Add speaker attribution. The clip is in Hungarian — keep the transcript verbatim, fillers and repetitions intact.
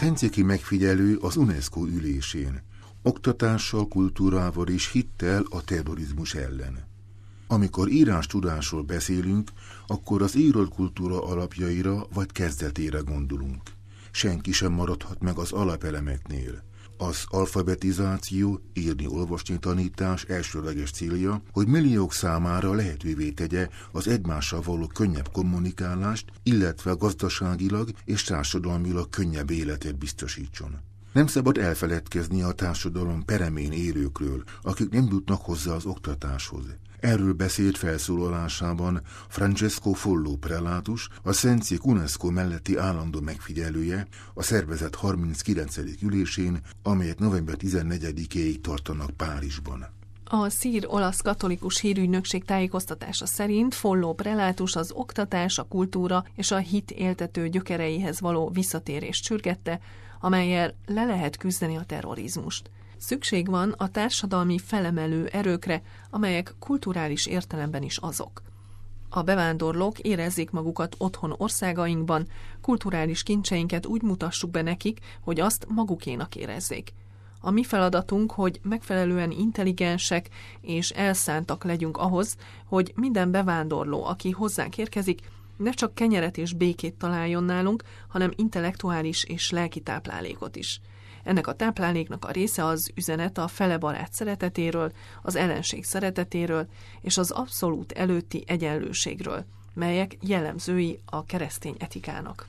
Speaker 1: Szentszéki megfigyelő az UNESCO ülésén. Oktatással, kultúrával és hittel a terrorizmus ellen. Amikor írástudásról beszélünk, akkor az írott kultúra alapjaira vagy kezdetére gondolunk. Senki sem maradhat meg az alapelemeknél. Az alfabetizáció, írni-olvasni tanítás elsőleges célja, hogy milliók számára lehetővé tegye az egymással való könnyebb kommunikálást, illetve gazdaságilag és társadalmilag könnyebb életet biztosítson. Nem szabad elfeledkezni a társadalom peremén élőkről, akik nem jutnak hozzá az oktatáshoz. Erről beszélt felszólalásában Francesco Follo prelátus, a Szentszék UNESCO melletti állandó megfigyelője a szervezet harminckilencedik ülésén, amelyet november tizennegyedikéig tartanak Párizsban.
Speaker 2: A szír-olasz katolikus hírügynökség tájékoztatása szerint Follo prelátus az oktatás, a kultúra és a hit éltető gyökereihez való visszatérést sürgette, amellyel le lehet küzdeni a terrorizmust. Szükség van a társadalmi felemelő erőkre, amelyek kulturális értelemben is azok. A bevándorlók érezzék magukat otthon országainkban, kulturális kincseinket úgy mutassuk be nekik, hogy azt magukénak érezzék. A mi feladatunk, hogy megfelelően intelligensek és elszántak legyünk ahhoz, hogy minden bevándorló, aki hozzánk érkezik, ne csak kenyeret és békét találjon nálunk, hanem intellektuális és lelki táplálékot is. Ennek a tápláléknak a része az üzenet a fele barát szeretetéről, az ellenség szeretetéről és az abszolút előtti egyenlőségről, melyek jellemzői a keresztény etikának.